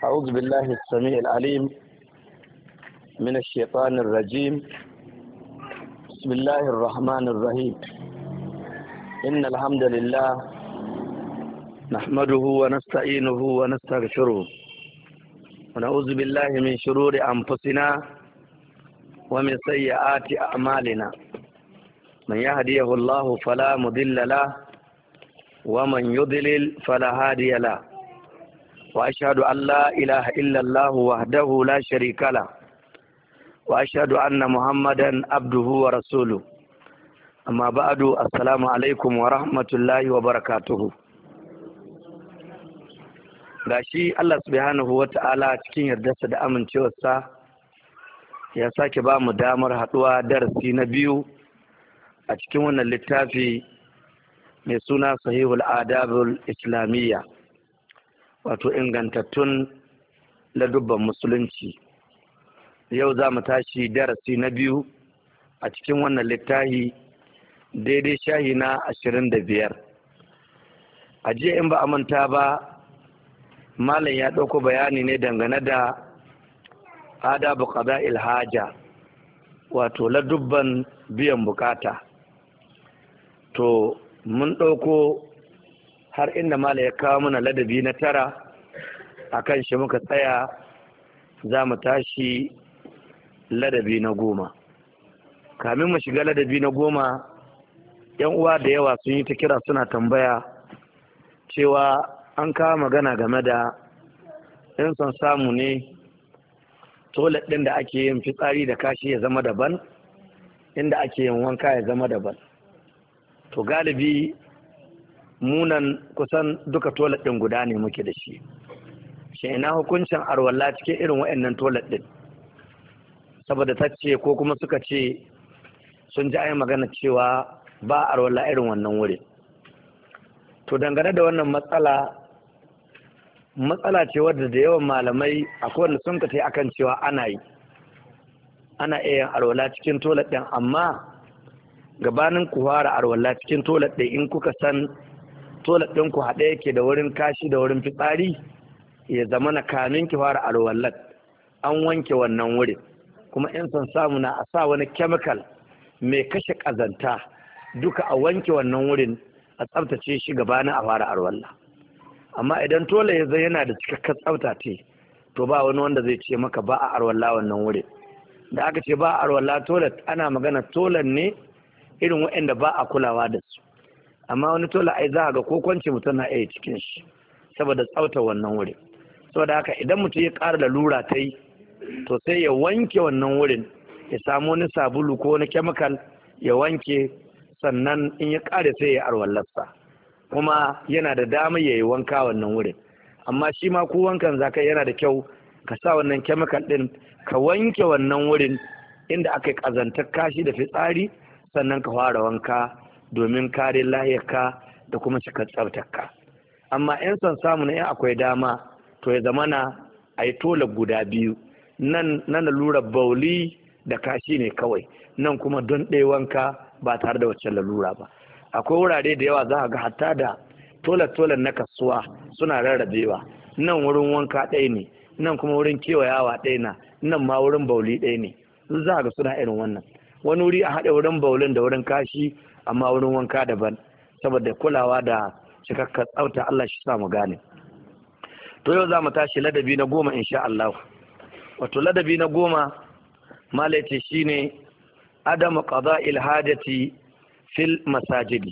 أعوذ بالله السميع العليم من الشيطان الرجيم. بسم الله الرحمن الرحيم. إن الحمد لله نحمده ونستعينه ونستغفره ونعوذ بالله من شرور أنفسنا ومن سيئات أعمالنا. من يهديه الله فلا مضل له ومن يضلل فلا هادي له، وأشهد أن لا إله إلا الله وحده لا شريك له، وأشهد أن محمدا عبده ورسوله. أما بعد، السلام عليكم ورحمة الله وبركاته. gashi Allah subhanahu wa ta'ala cikin yardarsa da amincewarsa ya sake ba mu damar haɗuwa darasi na biyu a cikin wannan littafi mai suna Sahihul Adabul Islamiyya, wato ingantattun ladubban musulunci. Yau za mu tashi darasi na biyu a cikin wannan littafi, daidai shahi na 25. A jiya in ba a manta ba, malam ya ɗauko bayani ne dangane da adabu qada'il haja, wato ladubban biyan bukata. To mun ɗauko har inda malam ya kawo mana ladabi na 9, akan shi muka tsaya. Za mu tashi ladabi na 10. Kamin mu shiga ladabi na 10, yan uwa da yawa sun yi ta kira suna tambaya cewa an kawo magana game da in son samu ne toilet ɗin da ake yin fitsari da kashi ya zama daban, inda ake yin wanka ya zama daban. To galibi munan kusan duka toilet ɗin guda ne muke da shi. Shi ina hukuncin arwalla cikin irin waɗannan toilet ɗin? Saboda ta ce ko kuma suka ce sun ji ayi magana cewa ba arwalla irin wannan wuri. To dangane da wannan matsala ce wadda da yawan malamai akwai wanda sun ka tai akan cewa ana iya yin arwala cikin toilet ɗin, amma gabanin ku fara arwala cikin toilet ɗin, in kuka san toilet ɗin ku haɗe yake da wurin kashi da wurin fitsari, ya zama na kamin ki fara arwalat an wanke wannan wurin, kuma in son samu na a sa wani chemical mai kashe ƙazanta duka a wanke wannan wurin, a tsaftace shi gabanin a fara arwalla. Amma idan tola ya zai yana da cikakken tsafta ce, to ba wani wanda zai ce maka ba a arwalla wannan wurin. Da aka ce ba a arwalla tola, ana magana tolan ne irin waɗanda ba a kulawa da su. Amma wani tola ai za a ga ko kwanci mutum na iya cikin shi saboda tsaftar wannan wurin. Saboda haka idan mutum ya ƙara da lura ta yi, to sai ya wanke wannan wurin, ya samu wani sabulu ko wani chemical ya wanke, sannan in ya ƙare sai ya arwallarsa, kuma yana da damar ya yi wanka wannan wurin. Amma shi ma ko wankan zaka yana da kyau ka sa wannan chemical ɗin, ka wanke wannan wurin inda aka yi ƙazantar kashi da fitsari, sannan ka fara wanka domin kare lahiyarka da kuma cikar tsaftarka. Amma in son samu na in akwai dama, to ya zamana a yi tola guda biyu, nan na lalurar bauli da kashi ne kawai, nan kuma don ɗaya wanka ba tare da wacce lalura ba. Akwai wurare da yawa za a ga hatta da tolan na kasuwa suna rarrabewa, nan wurin wanka ɗaya ne, nan kuma wurin kewayawa ɗaya na, nan ma wurin bauli ɗaya ne. Za a ga suna irin wannan. Wani wuri a haɗa wurin baulin da wurin kashi, amma wurin wanka daban, saboda kulawa da cikakkar tsafta. Allah shi sa mu gane. To yau za mu tashi ladabi na 10 insha Allah. Wato ladabi na 10 malaci shine adamu qada'il hajati fil masajidi,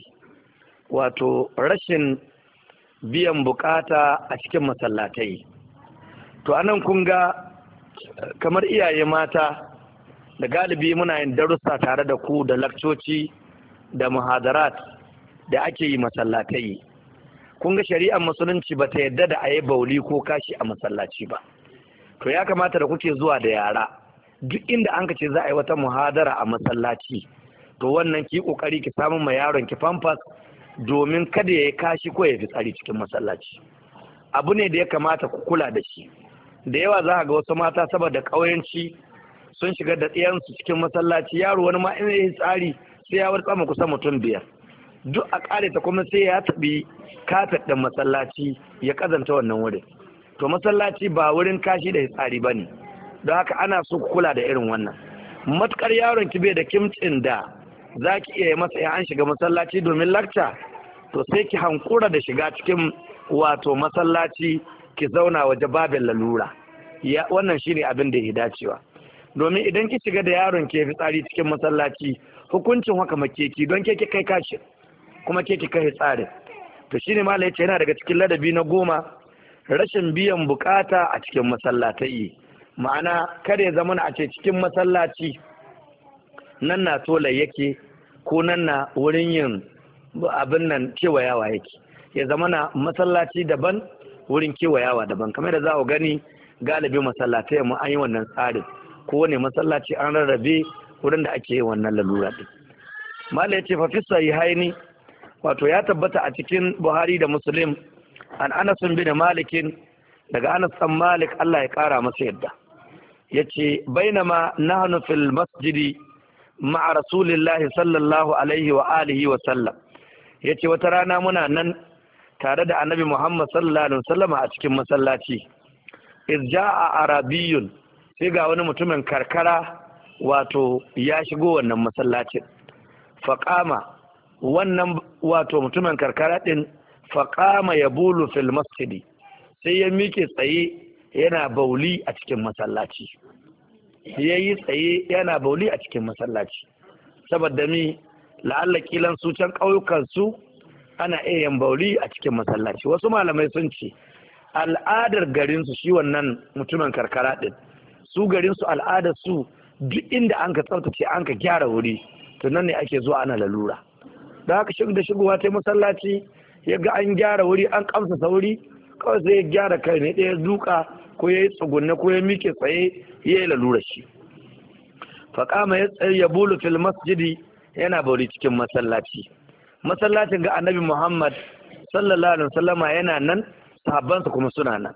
wato rashin biyan bukata a cikin masallatai. To anan kun ga kamar iyaye mata da galibi muna yin darussa tare da ku da lakcoci da muhadarat da ake yi masallatai. Kun ga shari'ar musulunci bata yadda da ayi bauli ko kashi a masallaci ba. To ya kamata da kuke zuwa da yara, duk inda an ka ce za a yi wata muhadara a masallaci, to wannan ki kokari ki samu ma yaron ki pampers, domin kada ya yi kashi ko ya fitsari cikin masallaci. Abu ne da ya kamata ku kula da shi. Da yawa za a ga wasu mata saboda ƙauyanci sun shiga da ɗiyansu cikin masallaci, yaro wani ma in ya yi tsari sai ya wartsama kusa mutum 5. duk a ƙare ta kuma sai ya taɓi kafet ɗin masallaci ya ƙazanta wannan wurin. to masallaci ba wurin kashi da hitsari bane, don haka ana so ku kula da irin wannan. Matukar yaron ki bai da kimcin da zaki iya yi masa an shiga masallaci domin lakta, to sai ki hankura da shiga cikin wato masallaci ki zauna waje babin lalura. Wannan shine abin da ya dacewa, domin idan ki shiga da yaron ke fitsari cikin masallaci hukuncin haka makeki, don ke kai kashi kuma ke kai tsarin. To shine malai yace yana daga cikin ladabi na 10 rashin biyan bukata a cikin masallatai. Ma'ana kada ya zama a ce cikin masallaci nan na tola yake ko nan na wurin yin abin nan kewayawa yake, ya zama na masallaci daban wurin kewayawa daban. Kamar da za ku gani galibi masallatai mu an yi wannan tsarin, kowane masallaci an rarrabe wurin da ake yin wannan lalura din. Malai yace fa fi sahihaini, wato ya tabbata a cikin Buhari da Muslim an Anas bin Malik, daga Anas bin Malik Allah ya kara masa yadda, yace bainama nahnu fil masjidi ma'a rasulillahi sallallahu alaihi wa alihi wa sallam, yace wata rana muna nan tare da annabi Muhammad sallallahu alaihi wasallam a cikin masallaci. Iz jaa arabiyun, sai ga wani mutumin karkara wato ya shigo wannan masallacin. Faqama, wannan wato mutumin karkara din faqama yabulu fil masjidi, sai ya miƙe tsaye yana bauli a cikin masallaci. Yayi tsaye yana bauli a cikin masallaci saboda mi la'alla kilan su can ƙauyukan su ana iya yin bauli a cikin masallaci. Wasu malamai sun ce al'adar garinsu shi wannan mutumin karkara din, su garinsu al'adar su duk inda an ka tsaftace an ka gyara wuri to nan ne ake zuwa ana lalura. Da haka shigowa ta masallaci ya ga an gyara wuri an kamsa sauri, kawai sai ya gyara kai ne ɗaya duka ko ya yi tsugunne ko ya miƙe tsaye ya yi lalura shi. Faƙama ya tsaye ya bulu fil masjidi, yana bauli cikin masallaci. Masallacin ga annabi Muhammad sallallahu alaihi wasallama yana nan, sahabbansa kuma suna nan.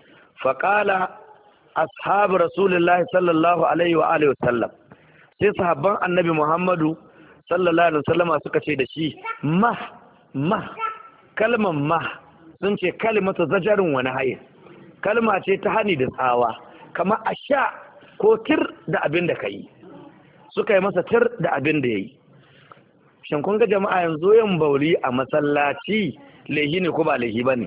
Faƙala ashabu rasulullahi sallallahu alaihi wa alihi wasallam, sai sahabban annabi Muhammadu sallallahu alaihi wasallama suka ce da shi ma kalmar ma sun ce kalimatu zajarin wani hayin, kalma ce ta hani da tsawa, kamar a sha ko tir da abin da ka yi. Suka yi masa tir da abin da ya yi. Shin kun ga jama'a yanzu yin bauli a masallaci laihi ne ko ba laihi ba ne?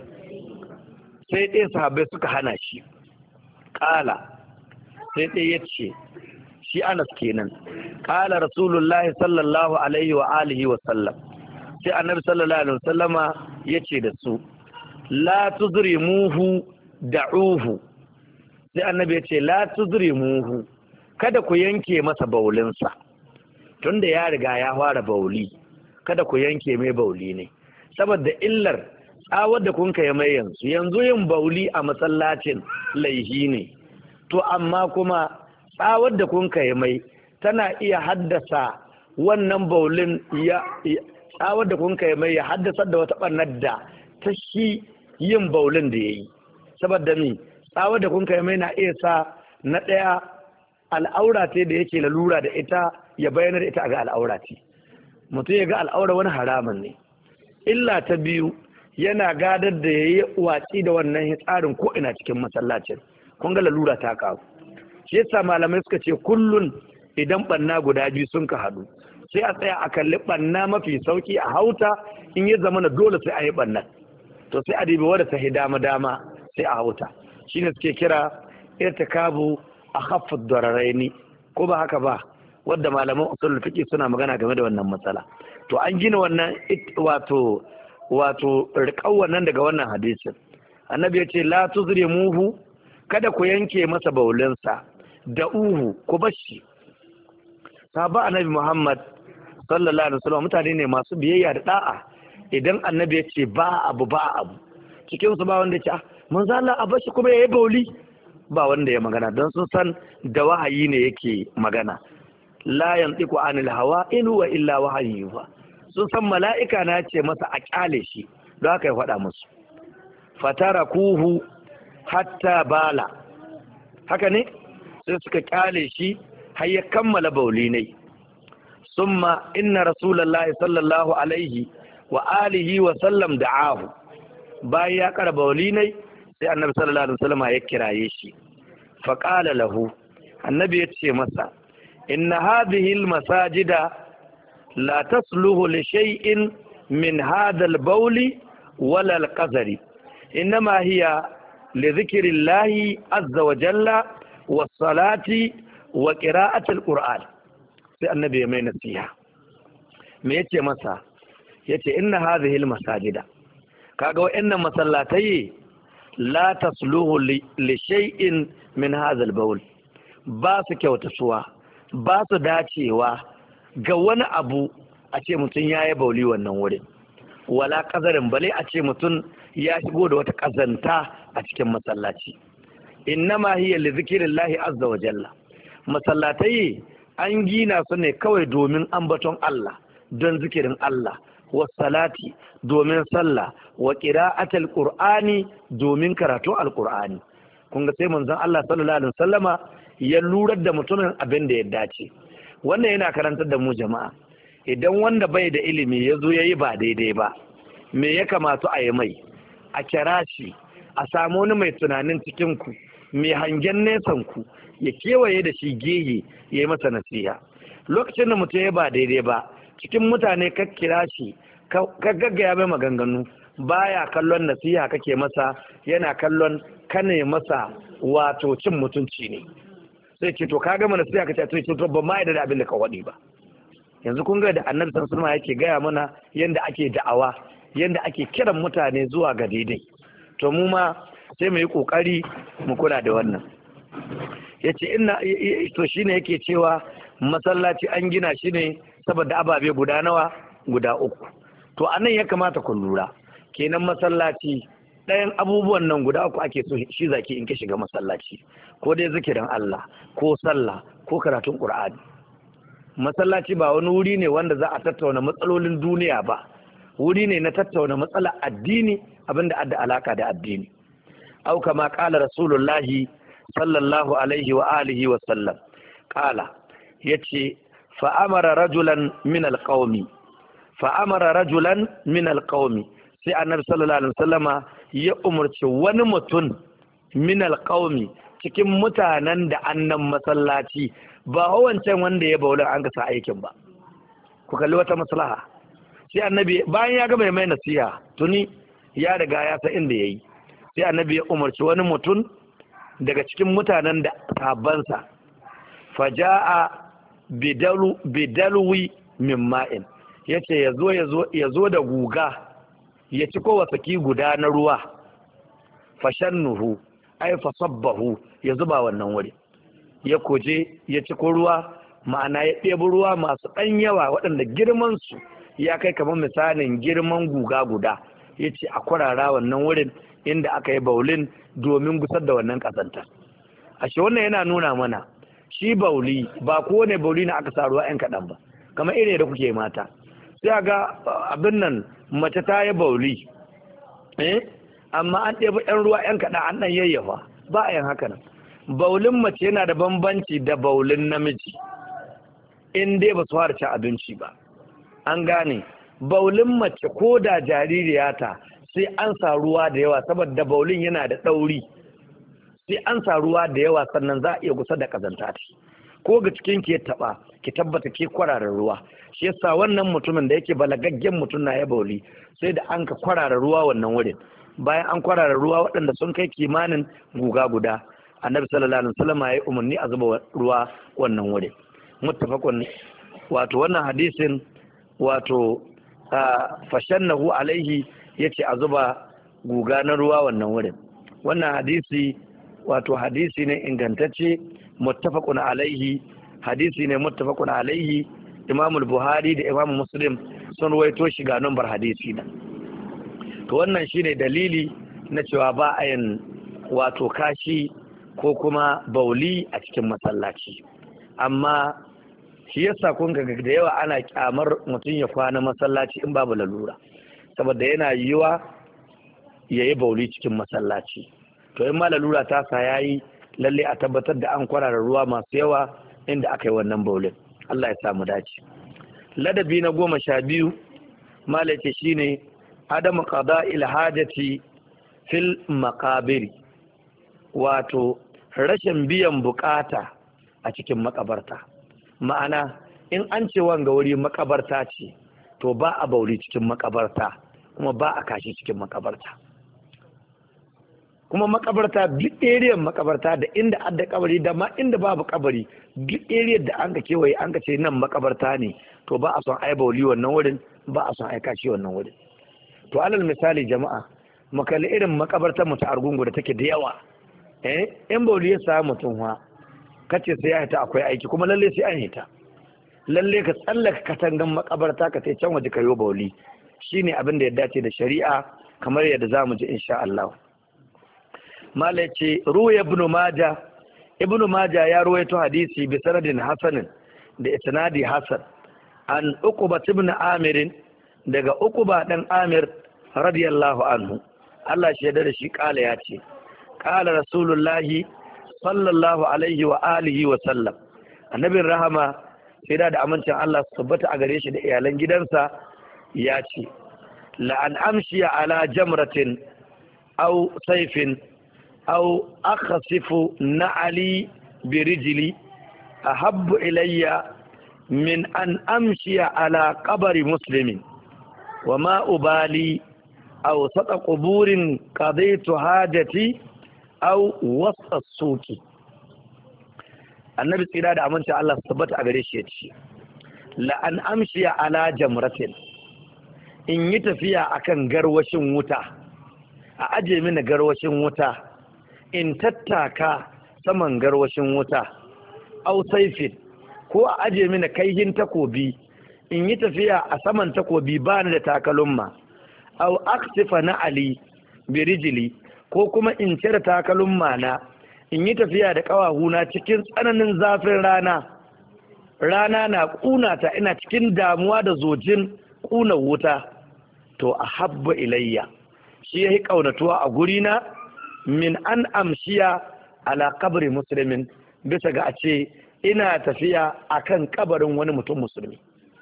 Sai ɗaya sahabbai suka hana shi. Ƙala, sai ɗaya ya ce, shi Anas kenan. Ƙala Rasulullahi sallallahu alaihi wa alihi wa sallam. Sai annabi sallallahu alaihi wa sallama ya ce da su, la tuzrimuhu da'uhu. Sai annabi ya ce la tuzrimuhu, kada ku yanke masa baulinsa. Tunda ya riga ya fara bauli, kada ku yanke mai bauli ne, saboda illar tsawar da kun kai mai yanzu yin bauli a masallacin laihi ne, to amma kuma tsawar da kun kai mai tana iya haddasa wannan baulin tsawar da kun kai mai ya haddasa da wata ɓarnar da ta shi yin baulin da ya yi. Saboda mi tsawar da kun kai mai na iya sa na ɗaya al'aura ce da yake lalura da ita ya bayyana da ita ga al'aura ce, mutum ya ga al'aura wani haramun ne. Illa ta biyu yana gadar da ya yi watsi da wannan tsarin ko ina cikin masallacin, kun ga lalura ta kawo. Shi yasa malamai suka ce kullun idan banna guda biyu sun ka haɗu sai a tsaya a kalli banna mafi sauki a hauta, in ya zama na dole sai a yi banna to sai a dibi wadda ta dama sai a hauta. Shine suke kira irtikabu a haffud dararaini, ko ba haka ba, wadda malaman usul fiqh suna magana game da wannan matsala. To an gina wannan wato riƙau wannan daga wannan hadisin. Annabi ya ce la tuzrimuhu, kada ku yanke masa baulinsa, da uhu ku bashi. Sahaba annabi Muhammad sallallahu alaihi wasallam mutane ne masu biyayya da da'a. Idan annabi ya ce ba abu cikin su ba wanda ya ce manzo Allah a bashi kuma yayi bauli, ba wanda ya magana, don sun san da wahayi ne yake magana. La yantiqu anil hawa in huwa illa wahyu, sun san mala'ika na ce masa a kyale shi, don haka ya faɗa musu. Fatarakuhu hatta bala, haka ne sai suka kyale shi har ya kammala bauli ne. Summa inna rasulullahi sallallahu alaihi wa alihi wa sallam da'ahu, bayan ya kara bauli ne sai annabi sallallahu alaihi wasallam ya kiraye shi fa qala lahu, annabi ya ce masa inna hadhihi almasajida la tasluhu li shay'in min hadha albawli wala alqazari, innama hiya li dhikri llahi azza wa jalla was salati wa qira'ati alquran. sai annabi ya mai nasiha, me yace masa? yace inna hadhihi almasajida, kaga wa'annan masallatai la tasluhu li shay'in min hadha albawl, ba su kyautatuwa, ba su dacewa ga wani abu a ce mutum ya yi bauli wannan wurin, wala kazarin bale a ce mutum ya shigo da wata kazanta a cikin masallaci. Innama hiya li zikrillahi azza wa jalla, masallatai an gina su ne kawai domin ambaton Allah, don zikirin Allah, wa salati domin sallah, wa qira'atul qur'ani domin karatun alqur'ani. kun ga sai manzon Allah sallallahu alaihi wasallama ya lurar da mutumin abin da ya dace. Wannan yana karantar da mu jama'a, idan wanda bai da ilimi ya zo ya yi ba daidai ba, me ya kamata a yi mai? A kira shi, a samu wani mai tunanin cikinku, mai hangen nesan ku, ya kewaye da shi gehe ya yi masa nasiha. Lokacin da mutum ya ba daidai ba, cikin mutane ka kira shi, ka gaggaya mai maganganu, baya kallon nasiha kake masa, yana kallon kane masa wato cin mutunci ne. Sai ce to ka gama nasiha ka ce to ba ma da abin da ka wadi ba. Yanzu kun ga da Annabi sallallahu alaihi wasallam yake gaya mana yanda ake da'awa, yanda ake kiran mutane zuwa ga daidai. To mu ma sai mu yi kokari mu kula da wannan. Yace to shine yake cewa masallaci an gina shi ne saboda ababe guda nawa? Guda uku. To anan ya kamata ku lura, kenan masallaci ɗayan abubuwan nan guda uku ake so shi zaki in ka shiga masallaci, ko dai zikirin Allah, ko sallah, ko karatun Qur'ani. Masallaci ba wani wuri ne wanda za a tattauna matsalolin duniya ba, wuri ne na tattauna matsalar addini, abinda adda alaka da addini. Au kama qala rasulullahi sallallahu alaihi wa alihi wa sallam, qala yace fa amara rajulan min alqaumi sai annabi sallallahu alaihi wasallama ya umarci wani mutum min alqaumi cikin mutanen da annan masallaci, ba wancan wanda ya baulin an gasa aikin ba. Ku kalli wata maslaha. Sai annabi bayan ya gama mai nasiha, tuni ya riga ya san inda yayi, sai annabi ya umarci wani mutum daga cikin mutanen da sabansa, faja'a bidalwi min ma'in, yace yazo da guga ya ci kowa saki guda na ruwa, fashannuhu ai fasabbahu, ya zuba wannan wuri, ya koje ya ci ko ruwa, ma'ana ya ɗebi ruwa masu ɗan yawa waɗanda girman su ya kai kamar misalin girman guga guda, ya ce a kwarara wannan wurin inda aka yi baulin domin gusar da wannan ƙazanta. Ashe wannan yana nuna mana shi bauli ba kowane bauli na aka sa ruwa 'yan kaɗan ba, kamar irin da kuke mata. Sai ga abin nan mace ta yi bauli, amma an ɗebi 'yan ruwa 'yan kaɗan an ɗan yayyafa, ba a yin haka nan. Baulin mace yana da bambanci da baulin namiji, in dai ba su fara cin abinci ba. An gane, baulin mace ko da jaririyata sai an sa ruwa da yawa, saboda baulin yana da ɗauri, sai an sa ruwa da yawa sannan za a iya gusa da ƙazanta ta. Ko ga cikin ki ya taɓa, ki tabbata ke kwararar ruwa. Shi yasa wannan mutumin da yake balagaggen mutum na ya bauli, sai da an ka kwarara ruwa wannan wurin. Bayan an kwarara ruwa waɗanda sun kai kimanin guga guda, annabi sallallahu alaihi wasallam ya yi umarni a zuba ruwa wannan wurin. Muttafaqun, wato wannan hadisin wato fashannahu alaihi, yace a zuba guga na ruwa wannan wurin. Wannan hadisi wato hadisi ne ingantacce, muttafaqun alaihi, hadisi ne muttafaqun alaihi. Imam Buhari da Imam Muslim sun ruwaito shi ga nambar hadisi da. To wannan shine dalili na cewa ba a yin wato kashi ko kuma bauli a cikin masallaci. Amma shi yasa kun ga da yawa ana kyamar mutum ya kwana masallaci in babu lalura, saboda yana yiwa yayi bauli cikin masallaci. To in ma lalura ta sa yayi, lalle a tabbatar da an kwarara ruwa masu yawa inda aka yi wannan baulin. Allah ya samu dace. Ladabi na 12 malace shine adamu qada'il hajati fil maqabiri, wato rashin biyan bukata a cikin makabarta. Ma'ana in an ce wanga wuri makabarta ce, to ba a bauli cikin makabarta, kuma ba a kashi cikin makabarta. Kuma makabarta duk area makabarta da inda adda kabari da ma inda babu kabari, duk area da an ka kewaye an ka ce nan makabarta ne, to ba a son ai bauli wannan wurin, ba a son ai kashi wannan wurin. To alal misali jama'a, makalli irin makabartar mu ta Argungu da take da yawa, in bauli ya samu mutum ha kace sai ya hita akwai aiki, kuma lalle sai an hita, lalle ka tsallaka katangan makabarta ka tai can waje ka yo bauli, shine abin da ya dace da shari'a, kamar yadda zamu ji insha Allah. Malai ce ruwa ibnu maja ya ruwaito hadisi bi sanadin hasanin da isnadi hasan an uquba ibn amir, daga uquba dan amir radiyallahu anhu, Allah shi da shi kala ya ce kala rasulullahi sallallahu alaihi wa alihi wa sallam, annabin rahama sai da amincin Allah su tabbata a gare shi da iyalan gidansa ya ce la an amshiya ala jamratin aw sayfin أو أخصف نعلي برجلي أحب إلي من أن أمشي على قبر مسلم وما أبالي أو سط قبور قضيت حاجتي أو وسط السوق. النبي صلى الله عليه وسلم الله ثبت أغريشيتي لأن أمشي على جمرة إن يتفيا أكن غروشن وتا أجي من غروشن وتا in tattaka saman garwashin wuta, au saifin, ko a aje mini kaihin takobi in yi tafiya a saman takobi ba ni da takalumma, au aksifa na ali birijili, ko kuma in cire takalumma na in yi tafiya da ƙawahuna cikin tsananin zafin rana, rana na ƙunata ina cikin damuwa da zojin ƙunar wuta, to a habba ilayya, shi ya yi ƙaunatuwa a gurina min an amshiya ala kabri musulmin, bisa ga a ce ina tafiya akan kabarin wani mutum musulmi.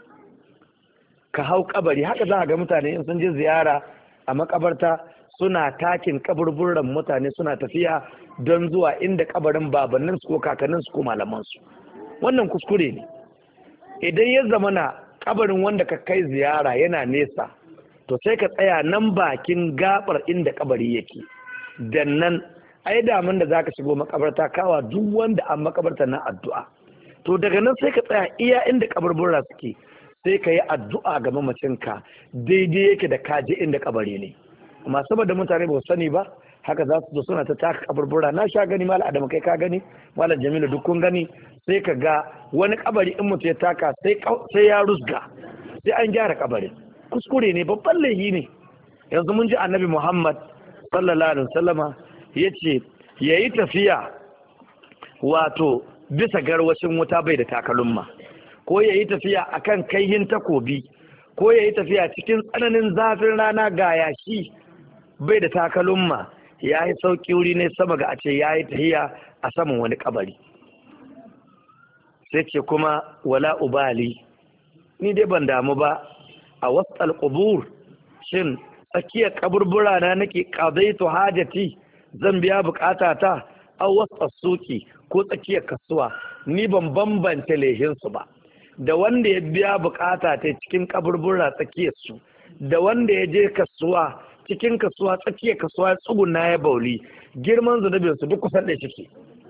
Ka hau kabari, haka za a ga mutane in sun je ziyara a makabarta suna takin kaburburan mutane, suna tafiya don zuwa inda kabarin babanninsu ko kakanninsu ko malamansu. Wannan kuskure ne. Idan ya zamana kabarin wanda ka kai ziyara yana nesa, to sai ka tsaya nan bakin gabar inda kabari yake. Dan nan ai daman da zaka shigo makabarta kawa duk wanda an makabarta na addu'a, to daga nan sai ka tsaya iya inda kaburbura suke, sai ka yi addu'a ga mamacinka daidai yake da kaje inda kabari ne. Amma saboda mutane ba su sani ba, haka za su zo suna ta taka kaburbura. Na sha gani malam Adamu, kai ka gani, malam Jamilu duk kun gani, sai ka ga wani kabari in mutum ya taka sai ya rusga, sai an gyara kabarin. Kuskure ne, babban laifi ne. Yanzu mun ji annabi Muhammad sallallahu alaihi wasallama yace yayi tafiya wato bisa garwashin wuta bai da takalumma, ko yayi tafiya akan kaihin takobi, ko yayi tafiya cikin tsananin zafin rana ga yashi bai da takalumma, yayi sauki wuri ne sama ga a ce yayi tahiya a saman wani kabari. Sai ce kuma wala ubali, ni dai ban damu ba a wasal qubur, shin tsakiyar kaburbura na nake qadaitu hajati, zan biya bukata ta, aw wasa suki, ko tsakiyar kasuwa, ni ban bambanta lehin su ba. Da wanda ya biya bukata ta cikin kaburbura tsakiyar su, da wanda ya je kasuwa cikin kasuwa tsakiyar kasuwa tsuguna ya bauli, girman zunubin su duk kusan da shike.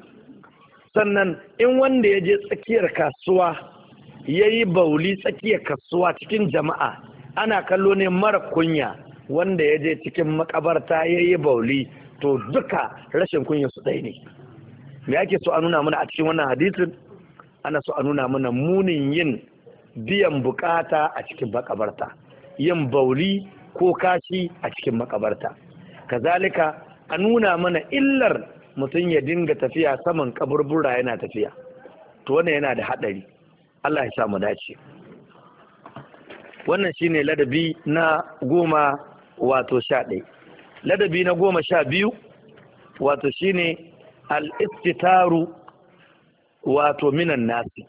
Sannan in wanda ya je tsakiyar kasuwa yayi bauli tsakiyar kasuwa cikin jama'a, ana kallo ne mara kunya. Wanda ya je cikin makabarta ya yi bauli, to duka rashin kunya su ɗaya ne. Me ake so a nuna mana a cikin wannan hadisin? Ana so a nuna mana munin yin biyan bukata a cikin makabarta, yin bauli ko kashi a cikin makabarta. Kazalika a nuna mana illar mutum ya dinga tafiya saman kaburbura yana tafiya, to wannan yana da haɗari. Allah ya sa mu dace. Wannan shine ladabi na 11. Ladabi na 12 wato shine al-istitaru wato minan nasi,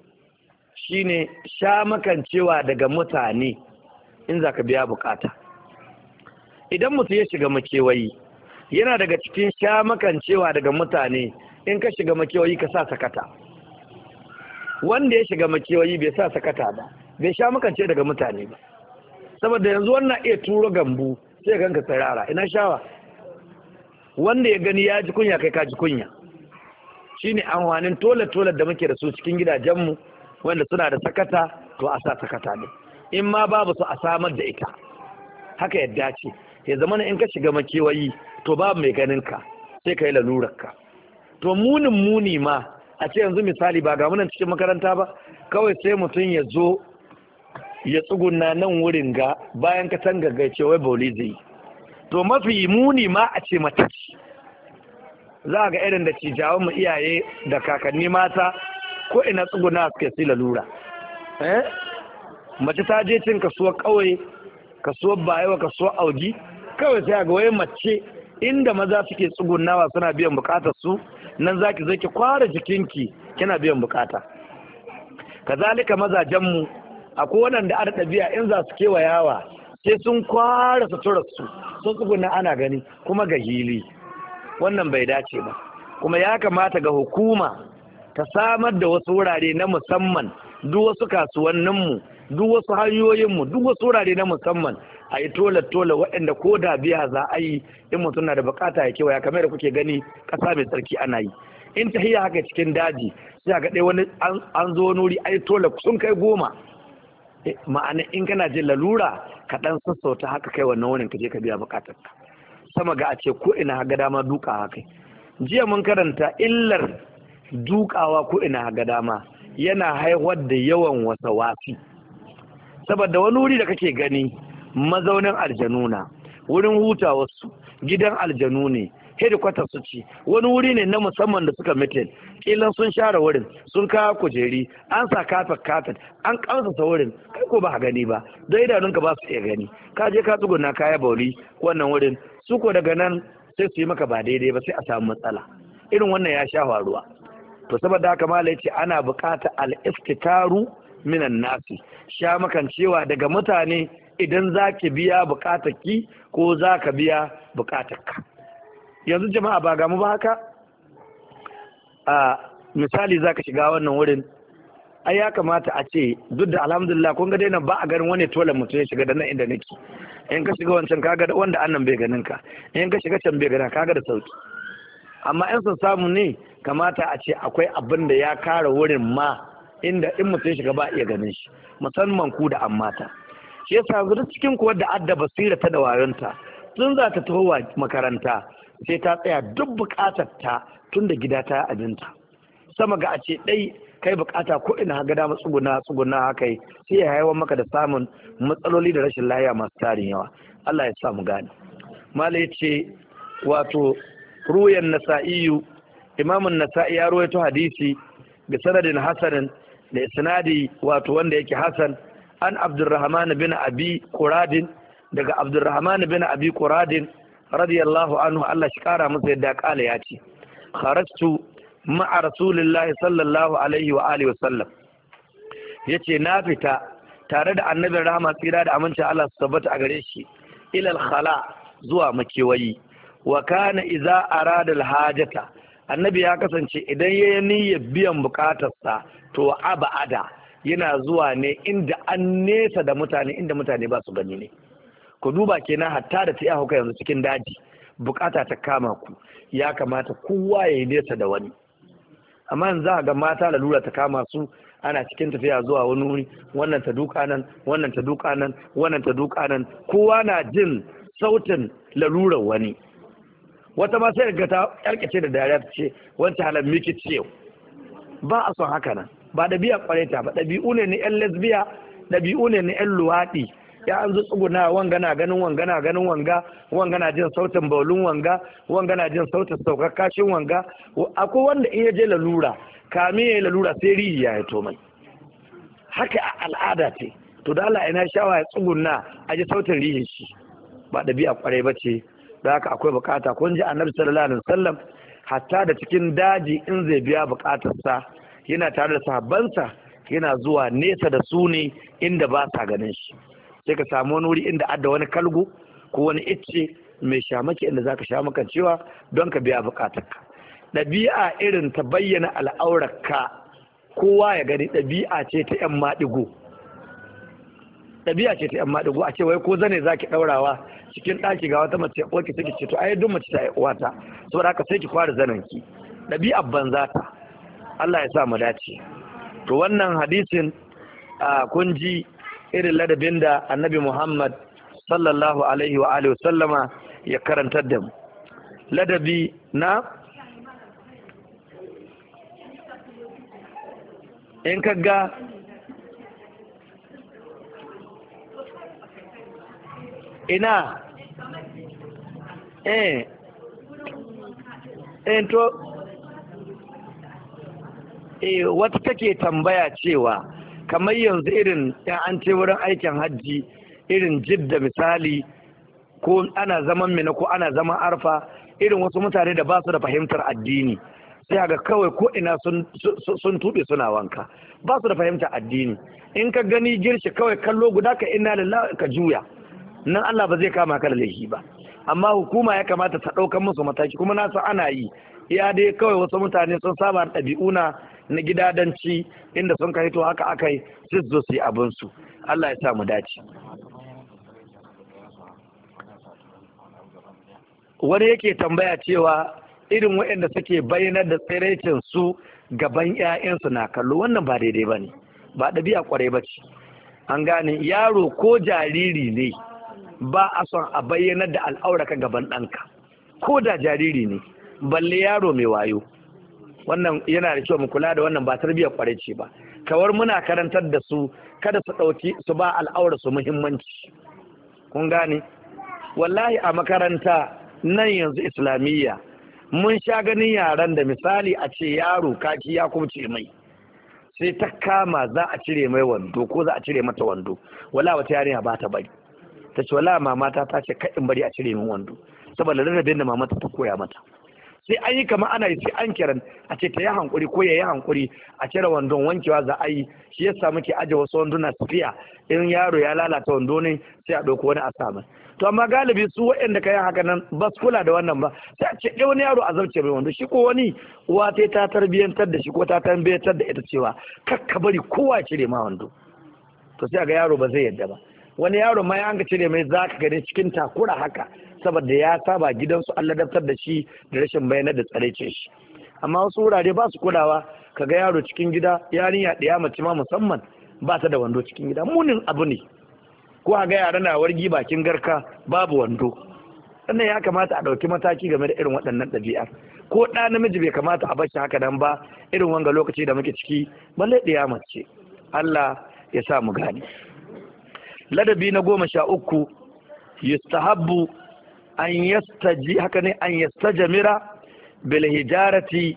shine sha makancewa daga mutane in zaka biya bukata. Idan mutum ya shiga makewayi yana daga cikin shamakancewa daga mutane in ka shiga makewayi ka sa sakata. Wanda ya shiga makewayi bai sa sakata ba bai shamakance daga mutane ba, saboda yanzu wannan iya turo gambu sai ganka tsirara, ina shawa. Wanda ya gani ya ji kunya kai ka ji kunya. Shine amfanin tolar da muke da su cikin gidajenmu wanda suna da sakata, to a sa sakata ne, in ma babu su a samar da ita. Haka yadda ce ya zama in ka shiga makewayi to babu mai ganin ka sai ka yi lalurarka. To muni ma a ce yanzu misali ba ga munan cikin makaranta ba, kawai sai mutum ya zo ya tsuguna nan wurin ga bayan ka tangagaice wai bauli zai. To mafi muni ma a ce matacci. Za ga irin da cijawan mu iyaye da kakanni mata ko ina tsuguna suke si lalura. Mace ta je cin kasuwar ƙauye, kasuwar bayewa, kasuwar augi, kawai sai ga wai mace inda maza suke tsugunawa suna biyan bukatar su, nan zaki zo ki kwara jikinki kina biyan bukata. Kazalika mazajen mu akwai wanda ada ɗabi'a in za su kewayawa sai sun kwara suturar su sun tsuguna ana gani kuma ga hili. Wannan bai dace ba, kuma ya kamata ga hukuma ta samar da wasu wurare na musamman, duk wasu kasuwanninmu, duk wasu hanyoyinmu, duk wasu wurare na musamman a yi tola waɗanda ko da biya za a yi in mutum na da bukata ya kewaya, kamar da kuke gani ƙasa mai tsarki ana yi. In ta hiya haka cikin daji sai ga ɗaya wani an zo wani wuri a yi tola sun kai 10. Ma'ana in kana jin lalura ka ɗan sassauta haka kai wannan wurin ka je ka biya bukatarka, sama ga a ce ko ina haga dama duka haka. Jiya mun karanta illar dukawa ko ina haga dama yana haihuwar da yawan wasawasi, saboda wani wuri da kake gani mazaunin aljanu na, wurin hutawarsu gidan aljanu ne, hedikwatar su ce, wani wuri ne na musamman da suka mitin, kilan sun share wurin, sun kawo kujeri, an sa kafet an kansasa wurin, kai ko ba gani ba don idanunka ba su iya gani, ka je ka tsuguna kaya bauli wannan wurin, su ko daga nan sai su yi maka ba daidai ba sai a samu matsala. Irin wannan ya sha faruwa. To saboda haka malai ce ana buƙatar al-iftikaru minan nasi, sha makancewa daga mutane idan za ki biya buƙatarki ko za ka biya buƙatarka. Yanzu jama'a ba gamu ba haka? A misali za ka shiga wannan wurin, ai ya kamata a ce duk da alhamdulillah kun ga dai nan ba a ganin wani tolan mutum ya shiga da nan inda nake. In ka shiga wancan kaga wanda annan bai ganin ka, in ka shiga can bai ganin kaga da sauki. Amma in sun samu ne kamata a ce akwai abin da ya kare wurin ma inda in mutum shiga ba iya ganin shi, musamman ku da an mata. Shi yasa yanzu cikin ku wadda adda basira ta da wayonta tun za ta taho makaranta sai ta tsaya duk bukatar ta tun da gida ta abinta, sama ga a ce dai kai bukata ko ina ga dama tsuguna haka sai ya haifar maka da samun matsaloli da rashin lafiya masu tarin yawa. Allah ya sa mu gane. Malai ce wato ruyan nasa'iyu, imamun nasa'i ya ruwaito hadisi bi sanadin hasanin da isnadi wato wanda yake hasan, an Abdurrahman bin Abi Quradin, daga Abdurrahman bin Abi Quradin radiyallahu anhu, Allah shi kara masa yadda kala ya ce kharajtu ma'a rasulillahi sallallahu alaihi wa alihi wa sallam, yace na fita tare da annabin rahama tsira da amincin Allah su tabbata a gare shi, ilal khala zuwa makewayi, wa kana idza arada al hajata, annabi ya kasance idan yayi niyyar biyan bukatarsa to abada yana zuwa ne inda an nesa da mutane, inda mutane ba su gani ne. Ku duba kenan hatta da ta hauka yanzu cikin daji bukata ta kama ku, ya kamata kowa ya yi nesa da wani. Amma yanzu za ga mata lalura ta kama su, ana cikin tafiya zuwa wani wuri, wannan ta duka nan, wannan ta duka nan, wannan ta duka nan, kowa na jin sautin lalurar wani. Wata ma sai ga ta yarkace da dariya ta ce wancan halar miki ce. Ba a son haka nan, ba ɗabi'a kwareta ba, ɗabi'u ne na 'yan lesbiya, ɗabi'u ne na 'yan luwaɗi. Ya an zo tsuguna wanga na ganin wanga na ganin wanga, wanga na jin sautin baulun wanga, wanga na jin sautin saukar kashin wanga. Akwai wanda in ya je lalura, kamin ya yi lalura sai rihi ya to mai. Haka al'ada ce, to da Allah ina shawa ya tsuguna a ji sautin rihin shi, ba ɗabi'a kwarai ba ce. Da haka akwai bukata, kun ji annabi sallallahu alaihi wasallam hatta da cikin daji in zai biya bukatarsa yana tare da sahabbansa, yana zuwa nesa da su ne inda ba sa ganin shi. Sai ka samu wani wuri inda adda wani kalgo ko wani icce mai shamaki inda zaka sha maka cewa don ka biya bukatarka. ɗabi'a irin ta bayyana al'aurarka kowa ya gani ɗabi'a ce ta ‘yan maɗigo. Ɗabi'a ce ta ‘yan maɗigo a ce wai ko zane za ki ɗaurawa cikin ɗaki ga wata mace ɓoki suke ce to ai duk mace ta uwata saboda haka sai ki fara zanenki. Ɗabi'a banza ta. Allah ya sa mu dace. To wannan hadisin kun ji irin ladabin da Annabi Muhammad sallallahu alaihi wa alihi sallama ya karantar da mu. Ladabi na in ka ga ina wata take tambaya cewa kamar yanzu irin an ce wurin aikin hajji irin Jidda misali ko ana zaman Mina ko ana zaman Arfa irin wasu mutane da ba su da fahimtar addini sai ga kawai ko ina sun tuɓe suna wanka ba su da fahimtar addini. In ka gani girshi kawai kallo guda ka inna lillahi ka juya nan Allah ba zai kama ka da laifi ba, amma hukuma ya kamata ta ɗaukar musu mataki kuma na san ana yi. Ya dai kawai wasu mutane sun saba ɗabi'una na gidadanci inda sun ka hito haka akai sai zo su yi abinsu. Allah ya sa mu dace. Wani yake tambaya cewa irin waɗanda suke bayyanar da tsiraicin su gaban 'ya'yansu na kallo, wannan ba daidai ba ne, ba ɗabi'a kwarai ba ce. An gane yaro ko jariri ne ba a son a bayyanar da al'auraka gaban ɗanka, ko da jariri ne, balle yaro mai wayo. Wannan yana da kyau mu kula da wannan, ba tarbiyyar kwarai ce ba. Kawar muna karantar da su kada su ɗauki su ba al'aura su muhimmanci. Kun gane wallahi a makaranta nan yanzu islamiyya mun sha ganin yaran da misali a ce yaro kaki ya kumce mai sai ta kama za a cire mai wando ko za a cire mata wando, wala wata yarinya ba ta bari, ta ce wala mamata ta ce kaɗin bari a cire min wando saboda rarrabin da mamata ta koya mata. Sai an yi kama ana yi sai an kiran a ce ta yi hankuri ko ya yi hankuri a cire wandon wankewa za a yi. Shi yasa muke aje wasu wanduna tafiya in yaro ya lalata wando ne sai a ɗauko wani a samu. To amma galibi su waɗanda ka yi haka nan ba su kula da wannan ba, sai a ce wani yaro a zarce mai wando, shi ko wani uwa ta tarbiyyantar da shi ko ta tarbiyyantar da ita cewa kakka bari kowa ya cire ma wando. To sai a ga yaro ba zai yadda ba. Wani yaro ma ya an ka cire mai za ka gani cikin takura haka saboda ya saba gidansu an ladabtar da shi da rashin bayanar da tsaraice shi. Amma wasu wurare ba su kulawa, ka ga yaro cikin gida yarinya ɗaya mace ma musamman ba ta da wando cikin gida, munin abu ne. Ko a ga yara na wargi bakin garka babu wando. Sannan ya kamata a ɗauki mataki game da irin waɗannan ɗabi'ar. Ko ɗa namiji bai kamata a bashi haka nan ba irin wanga lokaci da muke ciki, balle ɗaya mace. Allah ya sa mu gane. Ladabi na 13 yustahabbu an yastajmira bil hijarati.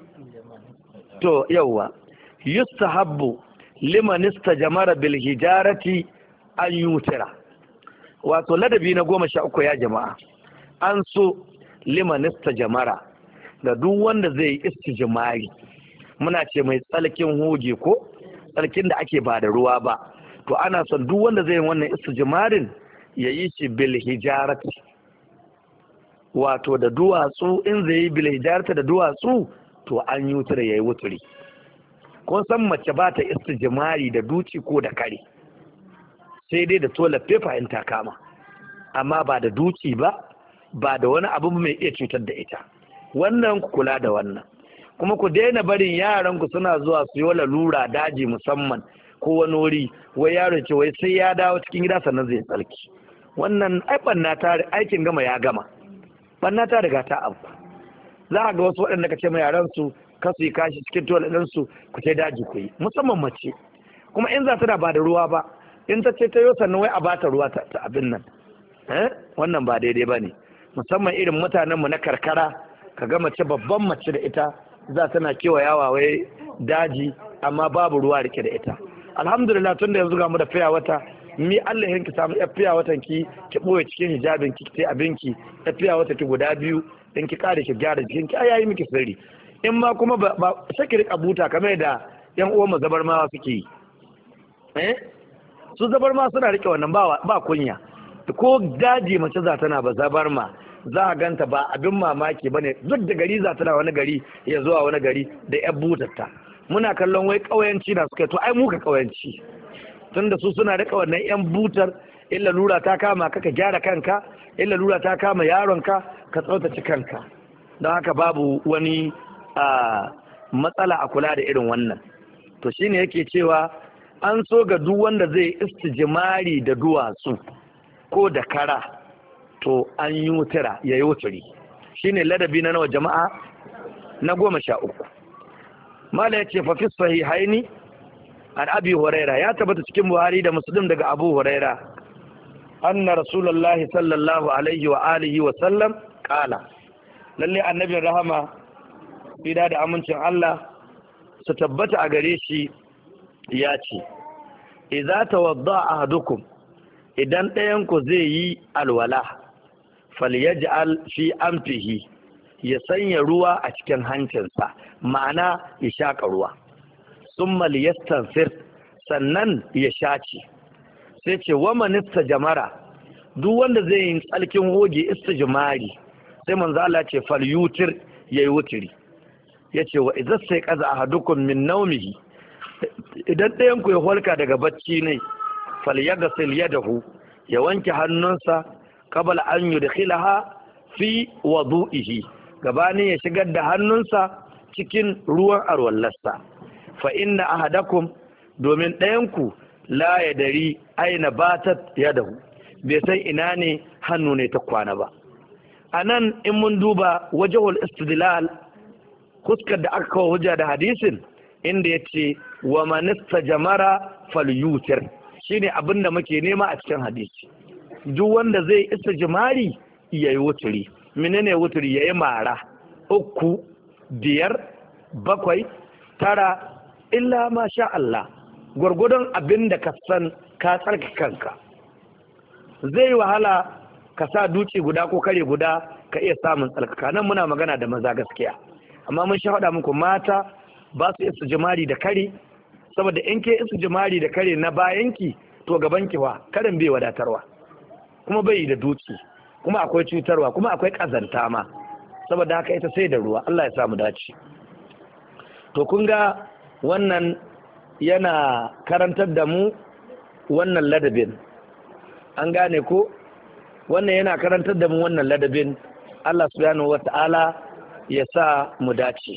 To yawwa yustahabbu liman istajmara bil hijarati an yutira. Wato ladabi na 13 ya jama'a, an so liman istajmara da duk wanda zai yi istijmari, muna ce mai tsalkin hoge ko tsalkin da ake ba da ruwa ba, to ana son duk wanda zai yi wannan istijmarin ya yi shi bil hijarati, wato da duwatsu. In zai yi bil hijarati da duwatsu to an yi wutar ya yi wuturi. Kun san mace ba ta istijmari da duci ko da kare, sai dai da toilet paper in ta kama, amma ba da duci ba, ba da wani abu mai iya cutar da ita. Wannan ku kula da wannan, kuma ku daina barin yaran ku suna zuwa su yi lalura daji musamman ko wani wuri, wai yaro ce wai sai ya dawo cikin gida sannan zai tsarki. Wannan aikin gama ya gama, banna ta riga ta abu. Za a ga wasu waɗanda ka ce ma yaran su kasu yi kashi cikin toilet ɗinsu, ku ce daji ku yi, musamman mace. Kuma in za ta ba da ruwa ba, in ta ce ta yi sannan wai a bata ruwa ta abin nan, wannan ba daidai ba ne. Musamman irin mutanenmu na karkara, ka ga mace babban mace da ita za tana kewayawa wai daji amma babu ruwa rike da ita. Alhamdulillah tun da yanzu ga mu da fiya wata, mi Allah yanki samu ya fiya watan ki boye cikin hijabin ki sai abinki, ya fiya wata ki guda 2 in ki kare ki gyara jikin ki, ai yayi miki sirri. In ma kuma ba sai ki rika buta kamar da yan uwan mu zabarmawa suke yi. Su zabarma suna rike wannan ba kunya. Ko daji mace za tana ba zabarma za a ganta ba abin mamaki bane, duk da gari za ta wani gari ya zuwa wani gari da yan butatta. Muna kallon wai ƙauyanci na suka to ai muka ƙauyanci, tunda su suna da wannan yan butar. Illa lura ta kama ka gyara kanka, illa lura ta kama yaronka ka tsautaci kanka. Don haka babu wani matsala a kula da irin wannan. To shine yake cewa an so ga duk wanda zai istijmari da duwatsu ko da kara, to an yi wutira ya yi wuturi. Shine ladabi na nawa jama'a? Na 13. Mala ya ce fa fi sahihaini an Abi Huraira, ya tabbata cikin Buhari da Muslim daga Abu Huraira, anna Rasulullahi sallallahu alaihi wa alihi wa sallam qala, lalle annabin rahama bida da amincin Allah su tabbata a gare shi ya ce, idza tawadda ahadukum, idan ɗayan ku zai yi alwala, falyaj'al fi anfihi, ya sanya ruwa a cikin hancinsa, ma'ana ya shaƙa ruwa. Summa liyastansir, sannan ya shaci. Sai ce wa man istajmara, duk wanda zai yi tsalkin hoge istijmari, sai manzo Allah ce falyutir, yayi wutiri. Yace wa idza sai qaza ahadukum min nawmihi, idan ɗayan ku ya halka daga bacci ne, falyaghsil yadahu, ya wanke hannunsa qabla an yudkhilaha fi wudu'ihi, gabanin ya shigar da hannunsa cikin ruwan arwallarsa. Fa inna ahadakum, domin ɗayanku la ya dari aina batat yadahu, bai san ina ne hannu ne ta kwana ba. A nan in mun duba wajhul istidlal, huskar da aka kawo hujja da hadisin, inda ya ce wa man istajmara falyutir, shine abin da muke nema a cikin hadisi. Duk wanda zai istijmari yayi wuturi. Menene wuturi? Yayi mara 3, 5, 7, 9, illa ma sha Allah, gwargwadon abin da ka san ka tsarki kanka. Zai yi wahala ka sa duci guda ko kare guda ka iya samun tsarkaka. Nan muna magana da maza gaskiya, amma mun sha faɗa muku mata ba su isa jimari da kare, saboda in ke isa jimari da kare na bayanki, to gabanki wa karen bai wadatarwa, kuma bai da duci, kuma akwai cutarwa, kuma akwai ƙazanta ma. Saboda haka ita sai da ruwa. Allah ya samu dace. To kun ga wannan yana karantar da mu wannan ladabin, an gane ko? Wannan yana karantar da mu wannan ladabin. Allah subhanahu wata'ala ya sa mu dace.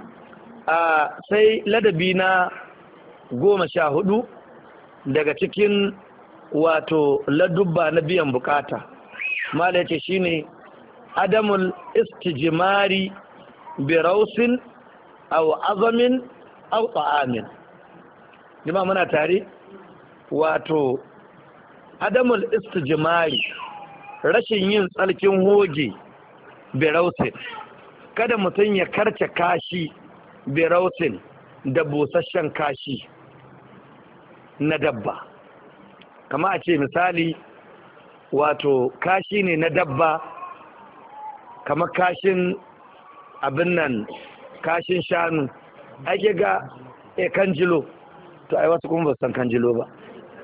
Sai ladabi na 14 daga cikin wato ladubba na biyan bukata, mala yace shine adamul istijmari bi rausin aw azamin aw ta'amin. Jama'a muna tare? Wato adamul istijmari, rashin yin tsalkin hoge bi rausin, kada mutum ya karce kashi bi rausin da busasshen kashi na dabba. Kama a ce misali wato kashi ne na dabba, kamar kashin abin nan, kashin shanu, ake ga kanjilo, to ai wasu kuma ba san kanjilo ba,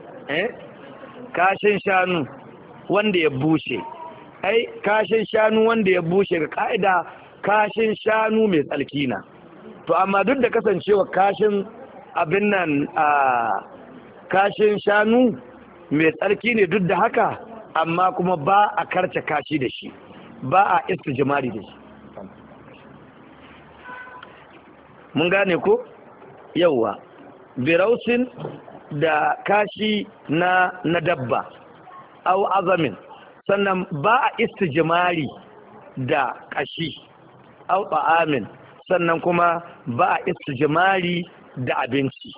kashin shanu wanda ya bushe, kashin shanu wanda ya bushe ga ka'ida kashin shanu mai tsalki na. To amma duk da kasancewa kashin abin nan kashin shanu mai tsarki ne, duk da haka amma kuma ba a karce kashi da shi, ba a istijmari da shi. Mun gane ko? Yawwa, birausin da kashi na dabba au azamin, sannan ba a istijmari da kashi au ta'amin, sannan kuma ba a istijmari da abinci.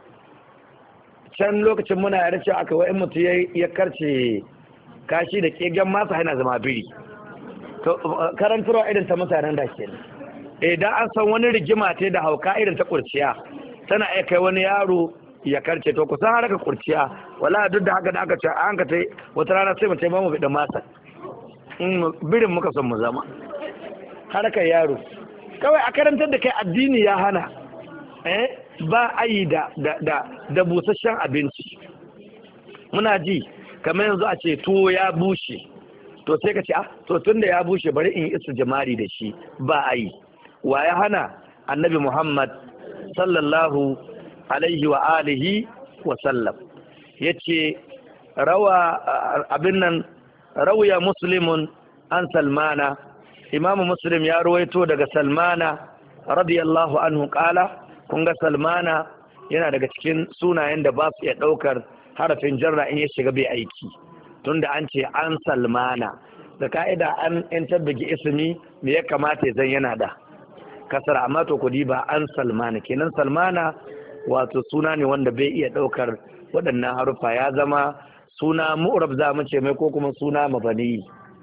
Can lokacin muna yare cewa aka wa'in mutu ya karce kashi da kegen masa yana zama biri. To karantarwa irin ta mutanen da ke idan an san wani rigima ce da hauka irin ta kurciya tana iya kai wani yaro ya karce, to kusan haraka kurciya wala duk da haka da aka ce an ka tai wata rana sai mu ce ba mu bidin masa birin muka son mu zama harkar yaro. Kawai a karantar da kai addini ya hana ba a yi da busasshen abinci. Muna ji kamar yanzu a ce tuwo ya bushe, to sai ka ce to tunda ya bushe bari in yi istijmari da shi ba a yi. Wa ya hana? Annabi Muhammad sallallahu alaihi wa alihi wa sallam yace rawiya muslimun an salmana, imamu muslim ya ruwaito daga salmana radiyallahu anhu qala, kun ga salmana yana daga cikin sunayen da ba su iya daukar harafin jarra in ya shiga bai aiki, tunda an ce an salmana, da ka'ida an tabbaki ismi me ya kamata ya zan yana da kasara, amma to kudi ba an salmana kenan. Salmana wato suna ne wanda bai iya daukar waɗannan harufa, ya zama suna mu'rab za mu ce mai ko kuma suna mabani,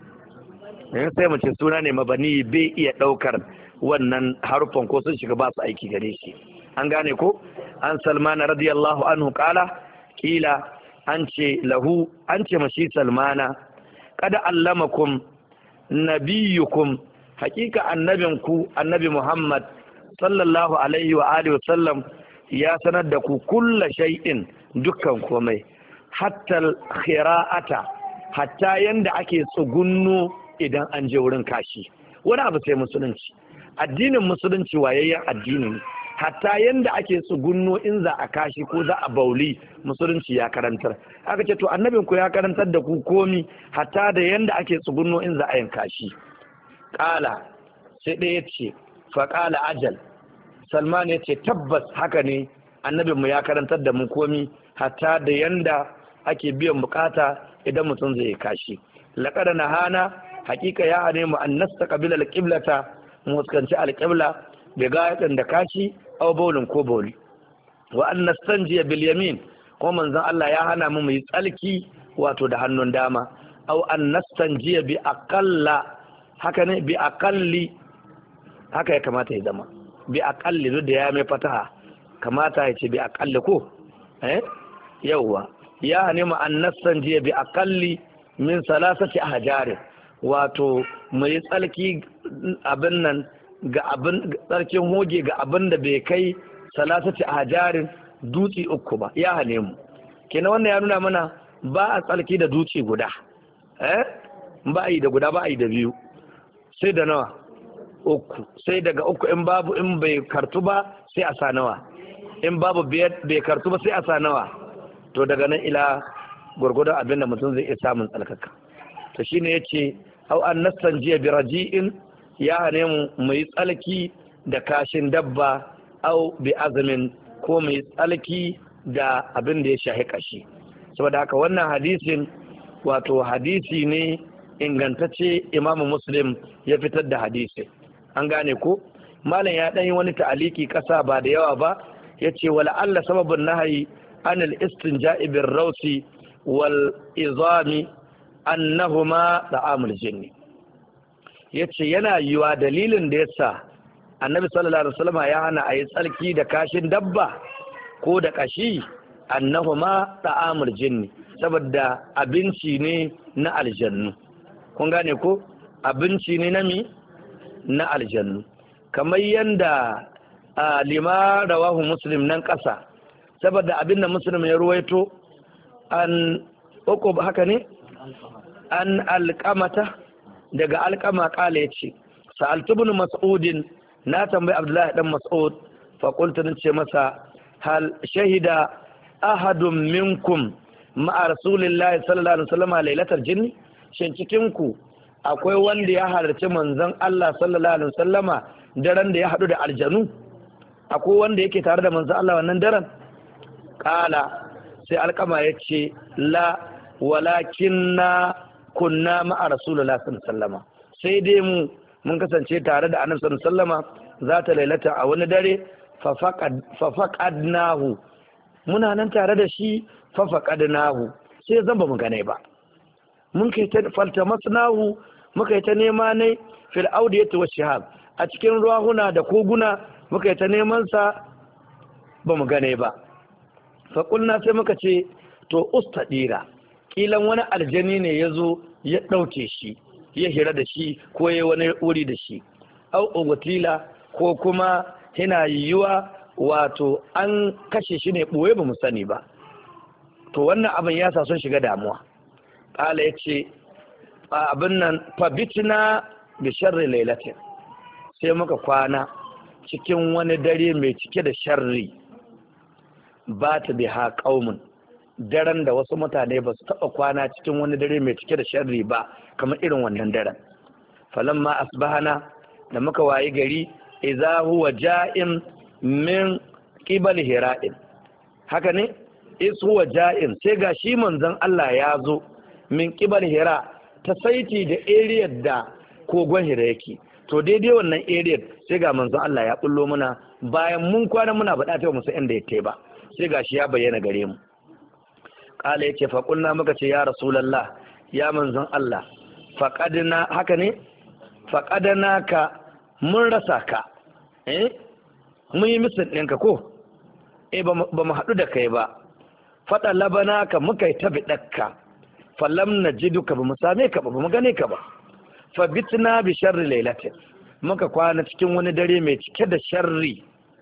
sai mu ce suna ne mabani bai iya daukar wannan harufan ko sun shiga ba su aiki gare shi. An gane ko? An salmana radiyallahu anhu kala, kila an ce lahu, an ce mashi salmana, kada allamakum nabiyukum, hakika annabinku annabi Muhammad sallallahu alaihi wa alihi wa sallam ya sanar da ku kulla shay'in, dukkan komai, hatta khira'ata, hatta yanda ake tsugunno idan an je wurin kashi. Wani abu sai musulunci, addinin musulunci wayayyen addini ne, hatta yanda ake tsugunno in za a kashi ko za a bauli musulunci ya karantar. Aka ce to annabin ku ya karantar da ku komi, hatta da yanda ake tsugunno in za a yin kashi. Kala sai ɗaya ce fa kala ajal, Salman ya ce tabbas haka ne, annabinmu ya karantar da mu komi, hatta da yanda ake biyan bukata idan mutum zai kashi. Laqad nahana, hakika ya hane mu an nastaqbila alqiblata, mu fuskanci alqibla bi gayatin da kashi aw bawlin ko bawli, wa an nastanjiya bil yamin, ko manzon Allah ya hana mu yi tsalki wato da hannun dama, aw an nastanjiya bi aqalla, haka ne bi aqalli, haka ya kamata ya zama bi aqalli, da ya mai fataha kamata ya ce bi aqalli ko yawwa, ya hane mu an nastanjiya bi aqalli min salasati ahjar, wato mai tsalki abin nan ga abin tsarkin hoge ga abin da bai kai salasati ahjarin dutse uku ba, ya hane mu. Kenan wannan ya nuna mana ba a tsalki da dutse guda, ba a yi da guda, ba a yi da biyu, sai da nawa? Uku. Sai daga uku in babu, in bai kartu ba sai a sa nawa? In babu bai kartu ba sai a sa nawa? To daga nan ila gwargwadon abin da mutum zai iya samun tsalkaka. To shine yace au an nastanjiya bi raji'in, ya hane mu yi tsalki da kashin dabba, au bi azumin, ko mu yi tsalki da abin da ya shahi kashi. Saboda haka wannan hadisin wato hadisi ne ingantacce, Imamu Muslim ya fitar da hadisi. An gane ko? Malam ya ɗan yi wani ta'aliki ƙasa ba da yawa ba, ya ce wala Allah sababin nahayi anil istinja'i bir rausi wal izami annahuma ta'amul jinni. Ya ce yana yiwa dalilin da yasa annabi sallallahu alaihi wasallam ya hana a yi tsarki da kashin dabba ko da kashi, annahuma ta'amul jinni, saboda abinci ne na aljannu. Kun gane ko? Abinci ne na mi? Na aljannu. Kamar yanda lima rawahu Muslim nan ƙasa, saboda abin da Muslim ya ruwaito an uku haka ne? An alƙamata, daga alƙama ƙala ya ce, sa'altu ibn Mas'udin, na tambayi Abdullahi dan Mas'ud, fa qultu ce masa, hal shahida ahadun minkum ma'a rasulillahi sallallahu alaihi wasallam lailatul jinni, shin cikin ku akwai wanda ya halarci manzon Allah sallallahu alaihi wasallama daren da ya hadu da aljanu? Akwai wanda yake tare da manzon Allah wannan daren? Kala sai alƙama ya ce la, walakinna kunna ma'a rasulillahi sallallahu alaihi wasallama, sai dai mun kasance tare da annabi sallallahu alaihi wasallama za ta lailata a wani dare, fa faqadnahu, muna nan tare da shi, fa faqadnahu, sai zan ba mu gane ba. Mun kai ta faltamasnahu, muka yi ta nema ne fil audiyati wa shihab, a cikin ruwahuna da koguna muka yi ta neman sa ba mu gane ba. Fa kulna, sai muka ce to ustadira, kilan wani aljani ne ya zo ya ɗauke shi, ya hira da shi ko ya wani wuri da shi, au ugutila, ko kuma yana yiwuwa wato an kashe shi ne ɓoye ba mu sani ba. To wannan abin ya sa sun shiga damuwa. Ƙala ya ce abin nan fabitna bi sharri lailatin, sai muka kwana cikin wani dare mai cike da sharri, ba ta biha qaumun, daren da wasu mutane ba su taɓa kwana cikin wani dare mai cike da sharri ba kamar irin wannan daren. Falamma asbahana, da muka wayi gari, idza huwa ja'in min qibal hira'in, haka ne, is huwa ja'in, sai ga shi manzon Allah ya zo min qibal hira, ta saiti da area da kogon hira yake, to daidai wannan area sai ga manzon Allah ya bullo muna, bayan mun kwana muna faɗa ta musu inda yake ba, sai ga shi ya bayyana gare mu. Kala yace fa kunna, muka ce ya rasulullah, ya manzon Allah, faqadna, haka ne, faqadna ka, mun rasa ka, mun yi misin ɗinka ko ba mu haɗu da kai ba. Faɗa labana ka, muka yi tabi ɗakka, falam na ji duka, ba mu same ka ba mu gane ka ba. Fa bitna bi sharri lailatin, muka kwana cikin wani dare mai cike da sharri,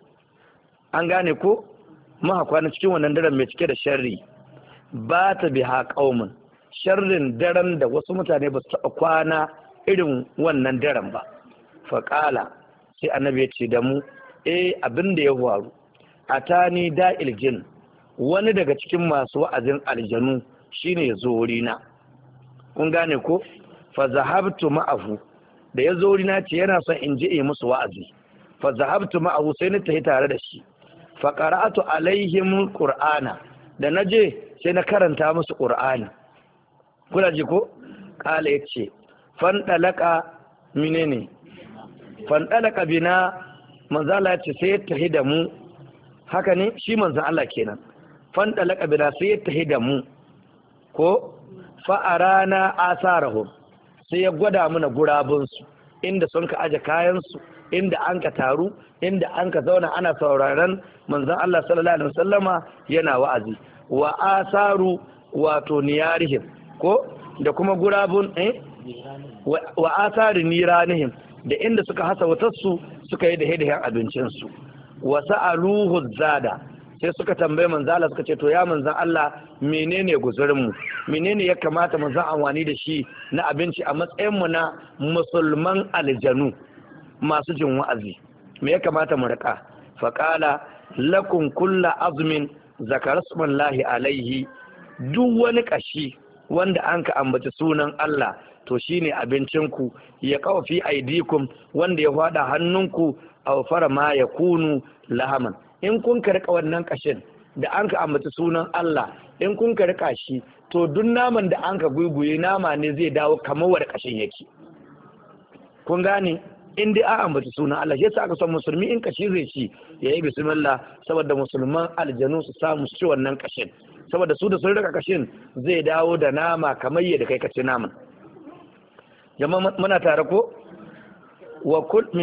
an gane ko, muka kwana cikin wannan daren mai cike da sharri, ba ta biha qaumun, sharrin daren da wasu mutane ba su taɓa kwana irin wannan daren ba. Faƙala, sai annabi ya ce da mu, abin da ya faru, atani da'il jin, wani daga cikin masu wa'azin aljanu shine ya zo wurina, kun gane ko, fa zahabtu ma'ahu, da ya zo wurina ce yana son in ji musu wa'azi, fa zahabtu ma'ahu, sai na tafi tare da shi, fa qara'atu alaihim qur'ana, da naje sai na karanta musu qur'ani, kuna ji ko. Kala yace fan dalaka, menene fan dalaka bina, manzala yace sai ya tafi da mu, haka ne, shi manzon Allah kenan, fan dalaka bina, sai ya tafi da mu ko, fa arana asarahum, sai ya gwada mana gurabunsu, inda sun ka aje kayansu, inda an ka taru, inda an ka zauna ana sauraron manzon Allah sallallahu alaihi wasallama yana wa'azi, wa asaru wato niyarihim ko, da kuma gurabun wa asari niranihim, da inda suka hasa wutarsu suka yi da hidayen abincinsu. Wa sa'aluhu zada, sai suka tambaye manzala, suka ce to ya manzan Allah, menene guzurinmu, menene ya kamata mu zan amfani da shi na abinci a matsayinmu na musulman aljanu masu jin wa'azi, me ya kamata mu rika. Faqala lakum kulla azmin zakara smallahi alaihi, duk wani kashi wanda an ka ambaci sunan Allah to shine abincinku, ya kawo fi aidikum, wanda ya fada hannunku, aw fara ma yakunu lahaman, in kun ka rika wannan kashin da an ka ambaci sunan Allah, in kun ka rika shi, to duk naman da an ka guguye nama ne zai dawo kamar wanda kashin yake, kun gane. In dai an ambaci sunan Allah, yasa aka son musulmi in kashi zai ci yayi bismillah, saboda musulman aljanu su samu su ci wannan kashin, saboda su da sun rika kashin zai dawo da nama kamar yadda kai ka ci naman. Jama'a muna tare ko. Wa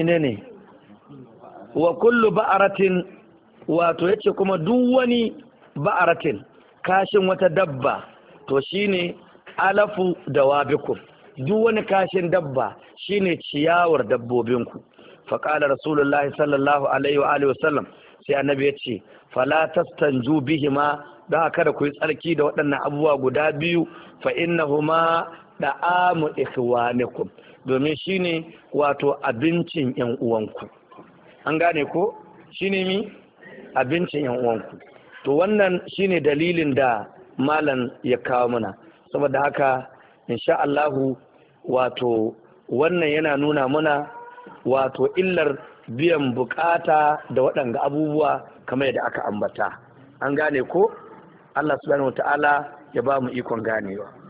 kullu ba'aratin, wato yace kuma duk wani ba'aratin, kashin wata dabba, to shine alafu dawabikum, duk wani kashin dabba shine ciyawar dabbobinku. Faqala rasulullahi sallallahu alaihi wa alihi wasallam, sai annabi ya ce fala tastanju bihima, da kada ku yi tsarki da waɗannan abubuwa guda biyu, fa innahuma da'amu ikhwanikum, domin shine wato abincin yan uwanku, an gane ko, shine mi abincin yan uwanku. To wannan shine dalilin da malam ya kawo mana, saboda haka insha Allahu wato wannan yana nuna mana wato illar biyan bukata da waɗanga abubuwa kamar yadda aka ambata, an gane ko. Allah subhanahu wataala ya ba mu ikon ganewa.